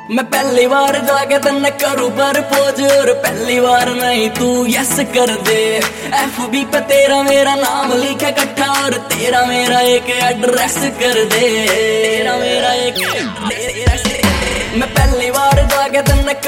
मैं पहली बार जाके तन्ने करूँ प्रपोज और पहली बार नहीं तू यस कर दे। FB पे तेरा मेरा नाम लिखे इकट्ठा और तेरा मेरा एक एड्रेस कर दे। तेरा मेरा एक मैं पहली बार जाके तन्ने